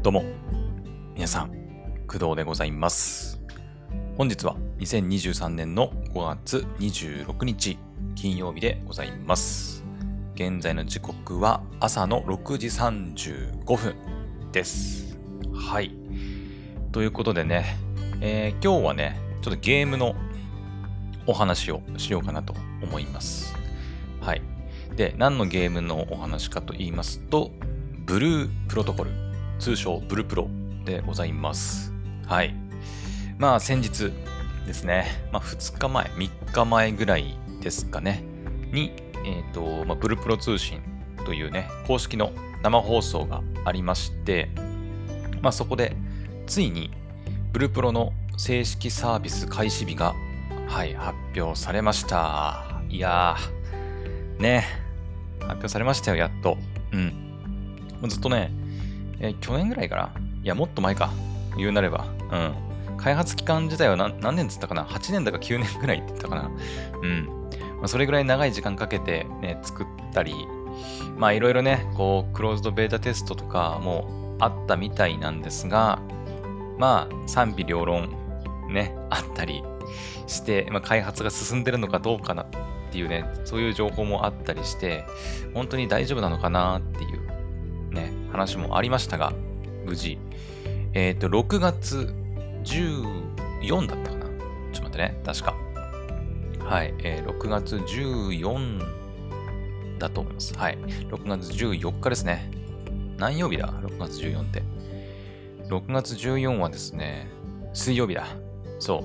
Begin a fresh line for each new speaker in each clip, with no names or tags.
どうも、皆さん、工藤でございます。本日は2023年の5月26日、金曜日でございます。現在の時刻は朝の6時35分です。はい。ということでね、今日はね、ちょっとゲームのお話をしようかなと思います。はい。で、何のゲームのお話かと言いますと、ブループロトコル、通称ブルプロでございます。はい。まあ先日ですね、2日前、3日前ぐらいですかね、に、ブルプロ通信というね、公式の生放送がありまして、そこでついにブルプロの正式サービス開始日が、はい、発表されました。いやー、ね、発表されましたよ、やっと。もうずっとね、去年ぐらいかな、いや、もっと前か。言うなれば。開発期間自体は何年つったかな ?8 年だか9年ぐらいって言ったかな。それぐらい長い時間かけてね、作ったり、いろいろね、こう、クローズドベータテストとかもあったみたいなんですが、賛否両論ね、あったりして、開発が進んでるのかどうかなっていうね、そういう情報もあったりして、本当に大丈夫なのかなっていうね、話もありましたが、無事、6月14だったかな。ちょっと待ってね、確か。はい、6月14だと思います。はい、6月14日ですね。何曜日だ ?6 月14って。6月14はですね、水曜日だ。そう。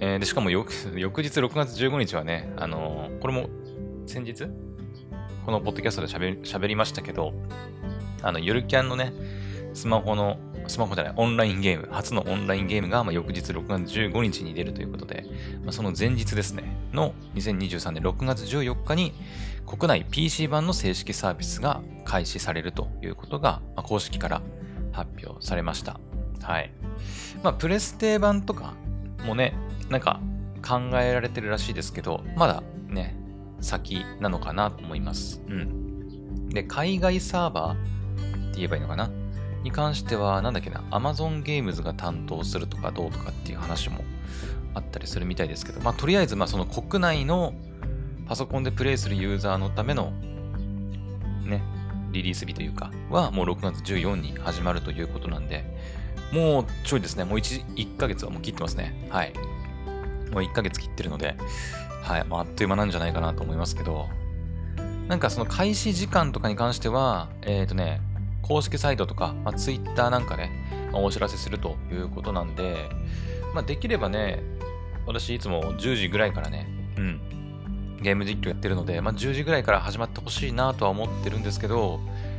でしかも翌日6月15日はね、これも先日、このポッドキャストで喋りましたけど、ゆるキャンのね、スマホじゃない、オンラインゲーム、初のオンラインゲームが、翌日6月15日に出るということで、その前日ですね、の2023年6月14日に、国内 PC 版の正式サービスが開始されるということが、公式から発表されました。はい。プレステ版とかもね、なんか考えられてるらしいですけど、まだね、先なのかなと思います。で、海外サーバーって言えばいいのかなに関しては、Amazon ゲームズが担当するとかどうとかっていう話もあったりするみたいですけど、とりあえず、その国内のパソコンでプレイするユーザーのためのね、リリース日というか、はもう6月14に始まるということなんで、もうちょいですね、もう1ヶ月はもう切ってますね。はい。もう1ヶ月切ってるので、はい、あっという間なんじゃないかなと思いますけど、その開始時間とかに関しては、公式サイトとか、Twitter なんかね、お知らせするということなんで、できればね、私いつも10時ぐらいからね、ゲーム実況やってるので、10時ぐらいから始まってほしいなとは思ってるんですけど、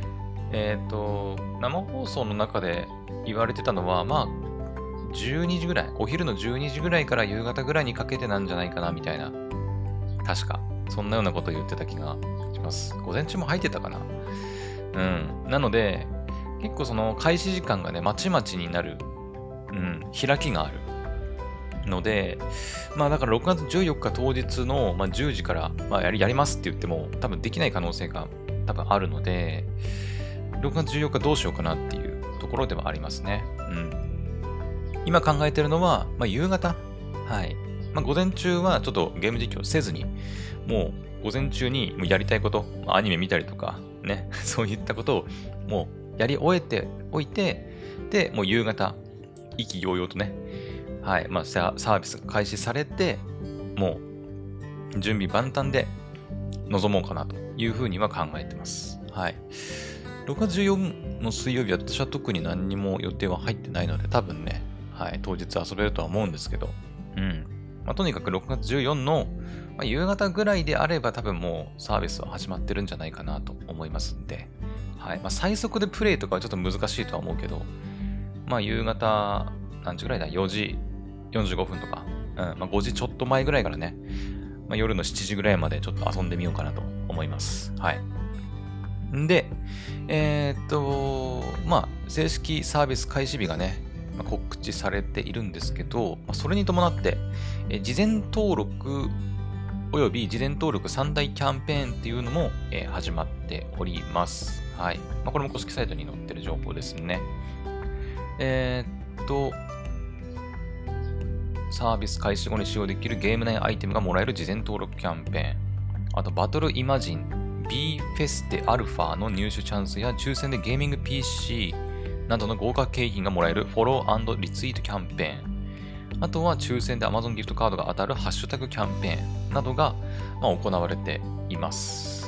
生放送の中で言われてたのは、12時ぐらい、お昼の12時ぐらいから夕方ぐらいにかけてなんじゃないかな、みたいな。確か、そんなようなことを言ってた気がします。午前中も入ってたかな。なので、結構その開始時間がね、まちまちになる、開きがある。ので、だから6月14日当日の、10時から、やりますって言っても、多分できない可能性が多分あるので、6月14日どうしようかなっていうところではありますね。今考えてるのは、夕方。はい。午前中はちょっとゲーム実況せずに、もう午前中にやりたいこと、アニメ見たりとか、ね、そういったことをもうやり終えておいて、で、もう夕方、意気揚々とね、はい、サービスが開始されて、もう準備万端で臨もうかなというふうには考えてます。はい。6月14の水曜日は私は特に何にも予定は入ってないので、多分ね、はい、当日遊べるとは思うんですけど、とにかく6月14の、夕方ぐらいであれば多分もうサービスは始まってるんじゃないかなと思いますんで、はい。最速でプレイとかはちょっと難しいとは思うけど、夕方、何時ぐらいだ ?4 時45分とか、5時ちょっと前ぐらいからね、夜の7時ぐらいまでちょっと遊んでみようかなと思います。はい。で、正式サービス開始日がね、告知されているんですけど、それに伴って、事前登録および事前登録3大キャンペーンっていうのも、始まっております。はい。これも公式サイトに載ってる情報ですね。サービス開始後に使用できるゲーム内アイテムがもらえる事前登録キャンペーン。あと、バトルイマジン B フェステアルファの入手チャンスや抽選でゲーミング PC などの豪華景品がもらえるフォロー&リツイートキャンペーン。あとは抽選で Amazon ギフトカードが当たるハッシュタグキャンペーンなどが、行われています。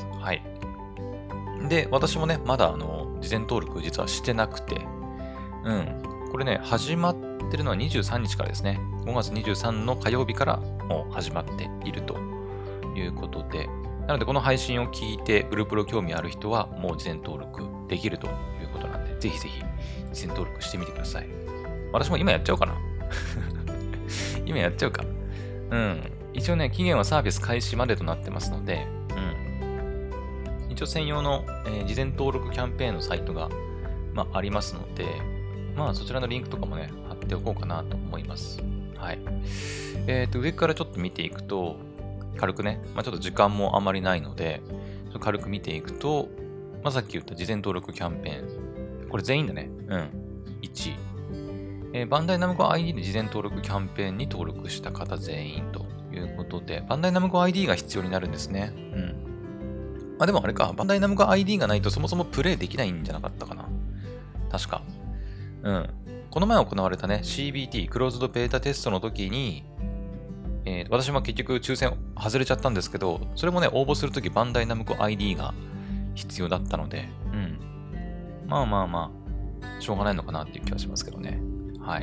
はい。で、私もね、まだ事前登録実はしてなくて、これね、始まってるのは23日からですね。5月23の火曜日からもう始まっているということで、なのでこの配信を聞いて、ブルプロ興味ある人はもう事前登録できるということなんで、ぜひぜひ事前登録してみてください。私も今やっちゃおうかな。今やっちゃうか。一応ね、期限はサービス開始までとなってますので、一応専用の、事前登録キャンペーンのサイトが、ありますので、そちらのリンクとかもね、貼っておこうかなと思います。はい。上からちょっと見ていくと、軽くね、ちょっと時間もあまりないので、ちょっと軽く見ていくと、さっき言った事前登録キャンペーン。これ全員だね。1。バンダイナムコ ID で事前登録キャンペーンに登録した方全員ということで、バンダイナムコ ID が必要になるんですね。でもあれか、バンダイナムコ ID がないとそもそもプレイできないんじゃなかったかな。確か。この前行われたね、CBT、クローズドベータテストの時に、私も結局抽選外れちゃったんですけど、それもね、応募するときバンダイナムコ ID が必要だったので、しょうがないのかなっていう気はしますけどね。はい。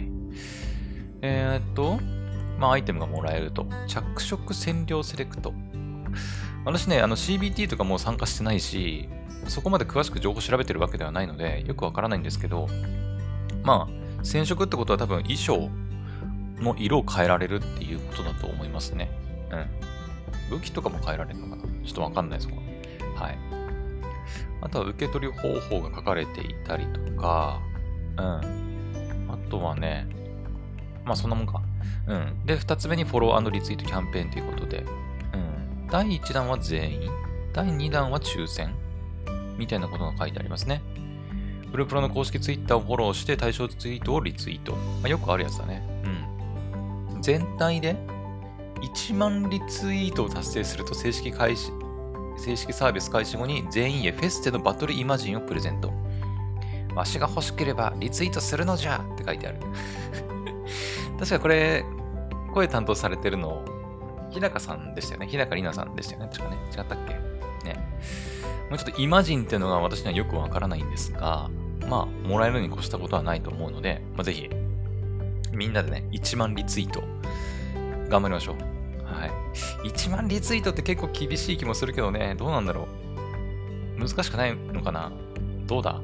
アイテムがもらえると。着色染料セレクト。私ね、CBT とかもう参加してないし、そこまで詳しく情報調べてるわけではないので、よくわからないんですけど、染色ってことは多分衣装の色を変えられるっていうことだと思いますね。武器とかも変えられるのかな？ちょっとわかんないです。はい。あとは受け取り方法が書かれていたりとか、あとはね、そんなもんか。で、2つ目にフォロー&リツイートキャンペーンということで、第1弾は全員、第2弾は抽選みたいなことが書いてありますね。ブループロの公式ツイッターをフォローして対象ツイートをリツイート。よくあるやつだね。全体で1万リツイートを達成すると正式サービス開始後に全員へフェステのバトルイマジンをプレゼント。わしが欲しければリツイートするのじゃって書いてある。確かこれ、声担当されてるの、日高さんでしたよね。日高里奈さんでしたよね。確かね。違ったっけね。もうちょっとイマジンっていうのが私にはよくわからないんですが、もらえるに越したことはないと思うので、ぜひ、みんなでね、1万リツイート、頑張りましょう。はい。1万リツイートって結構厳しい気もするけどね、どうなんだろう。難しくないのかな？どうだ？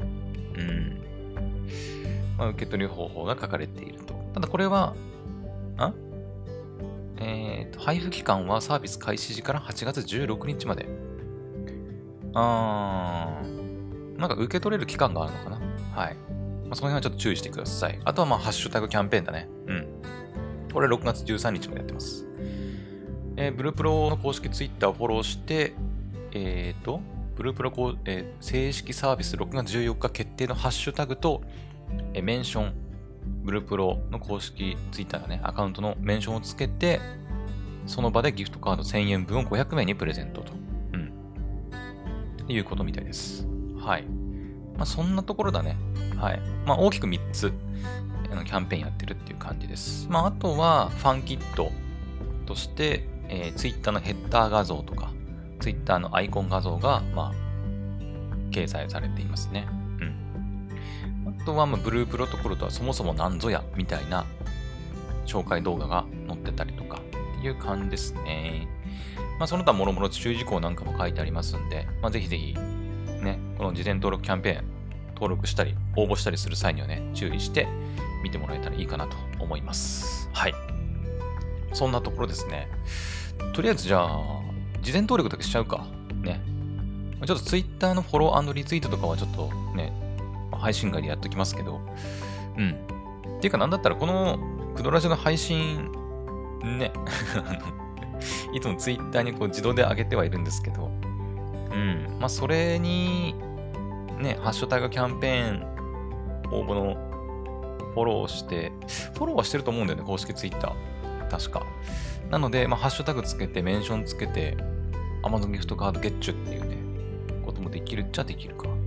受け取り方法が書かれていると。ただこれは、配布期間はサービス開始時から8月16日まで。なんか受け取れる期間があるのかな？はい。その辺はちょっと注意してください。あとはハッシュタグキャンペーンだね。これ6月13日までやってます。ブループロの公式ツイッターをフォローして、ブループロ正式サービス6月14日決定のハッシュタグと、メンション、ブループロの公式ツイッターのね、アカウントのメンションをつけて、その場でギフトカード1000円分を500名にプレゼントと。いうことみたいです。はい。そんなところだね。はい。大きく3つ、キャンペーンやってるっていう感じです。あとは、ファンキットとして、ツイッターのヘッダー画像とか、ツイッターのアイコン画像が、掲載されていますね。あとは、ブループロトコルとはそもそも何ぞや、みたいな紹介動画が載ってたりとか、っていう感じですね。その他もろもろ注意事項なんかも書いてありますんで、ぜひぜひ、ね、この事前登録キャンペーン、登録したり、応募したりする際にはね、注意して見てもらえたらいいかなと思います。はい。そんなところですね。とりあえずじゃあ、事前登録だけしちゃうか。ね。ちょっと Twitter のフォロー&リツイートとかはちょっとね、配信外でやっときますけど、っていうかなんだったらこのクドラジの配信、ね、 いつもツイッターにこう自動で上げてはいるんですけど、まあ、それに、ね、ハッシュタグキャンペーン応募のフォローして、フォローはしてると思うんだよね、公式ツイッター。確か。なので、まあ、ハッシュタグつけて、メンションつけて、Amazon ギフトカードゲッチュっていうね、こともできるっちゃできるか。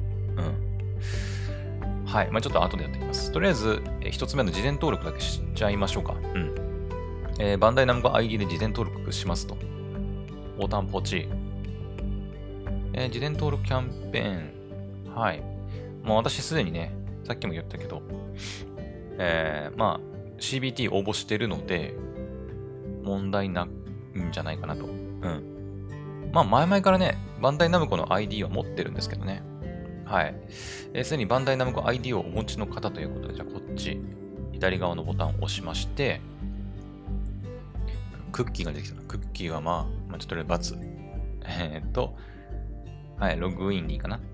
はい。まあ、ちょっと後でやっていきます。とりあえず、一つ目の事前登録だけしちゃいましょうか。バンダイナムコ ID で事前登録しますと。ボタンポチ。事前登録キャンペーン。はい。まあ、私すでにね、さっきも言ったけど、まあ、CBT 応募してるので、問題ないんじゃないかなと。まあ、前々からね、バンダイナムコの ID は持ってるんですけどね。はい。すでにバンダイナムコ ID をお持ちの方ということで、じゃあこっち、左側のボタンを押しまして、クッキーが出てきた。クッキーはまあちょっと×。はい、ログインでいいかな。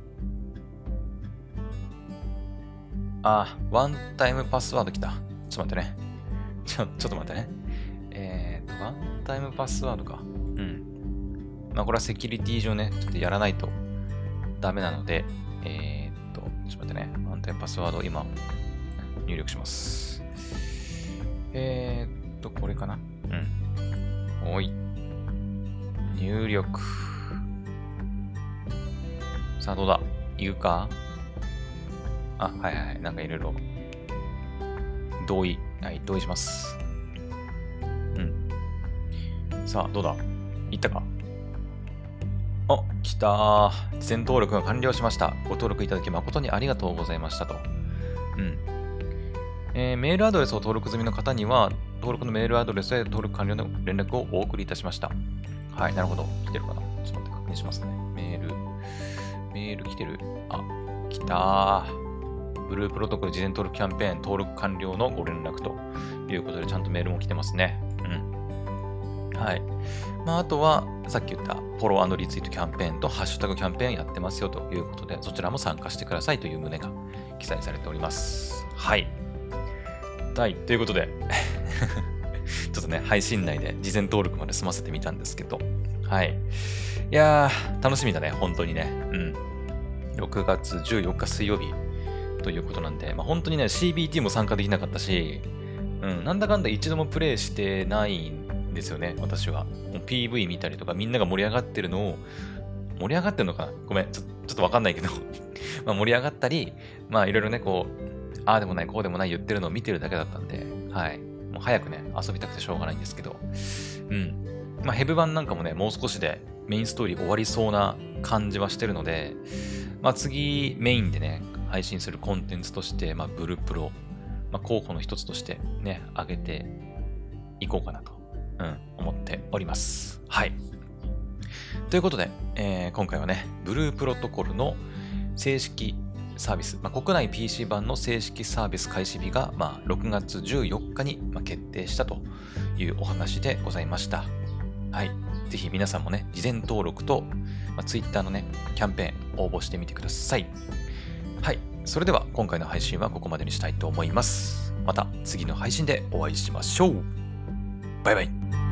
ワンタイムパスワード来た。ちょっと待ってね。ちょっと待ってね。ワンタイムパスワードか。まあこれはセキュリティ上ね、ちょっとやらないとダメなので、ちょっと待ってね。ワンタイムパスワードを今、入力します。これかな。おい。入力。さあ、どうだ？言うか？はい。なんかいろいろ。同意。はい、同意します。さあ、どうだ？いったか？来たー。事前登録が完了しました。ご登録いただき誠にありがとうございましたと。メールアドレスを登録済みの方には、登録のメールアドレスへ登録完了の連絡をお送りいたしました。はい、なるほど。来てるかな？ちょっと待って確認しますね。メール来てる。来たー。ブループロトコル事前登録キャンペーン登録完了のご連絡ということで、ちゃんとメールも来てますね。はい。まあ、あとは、さっき言ったフォロー&リツイートキャンペーンとハッシュタグキャンペーンやってますよということで、そちらも参加してくださいという旨が記載されております。はい。ということで、ちょっとね、配信内で事前登録まで済ませてみたんですけど、はい。いやー、楽しみだね、本当にね。6月14日水曜日ということなんで、まあ、本当にね、CBT も参加できなかったし、なんだかんだ一度もプレイしてないんですよね、私は。もう PV 見たりとか、みんなが盛り上がってるのを、盛り上がってるのかなごめん、ちょっとわかんないけど、まあ盛り上がったり、まあいろいろね、こう、ああでもない、こうでもない言ってるのを見てるだけだったんで、はい。もう早くね、遊びたくてしょうがないんですけど、まあヘブ版なんかもね、もう少しでメインストーリー終わりそうな感じはしてるので、まあ次メインでね、配信するコンテンツとして、まあブルプロ、まあ候補の一つとしてね、上げていこうかなと、思っております。はい。ということで、今回はね、ブループロトコルの正式サービス、国内 PC 版の正式サービス開始日が、6月14日に決定したというお話でございました。はい。ぜひ皆さんもね、事前登録と、Twitter のね、キャンペーン応募してみてください。はい。それでは今回の配信はここまでにしたいと思います。また次の配信でお会いしましょう。バイバイ。